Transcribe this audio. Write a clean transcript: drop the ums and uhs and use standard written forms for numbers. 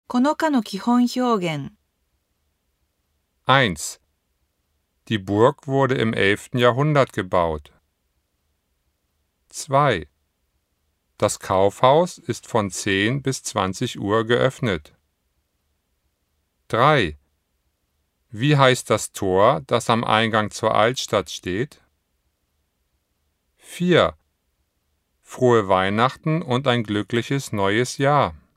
この課の基本表現。 1. Die Burg wurde im 11. Jahrhundert gebaut. 2. Das Kaufhaus ist von 10 bis 20 Uhr geöffnet. 3. Wie heißt das Tor, das am Eingang zur Altstadt steht? 4. Frohe Weihnachten und ein glückliches neues Jahr.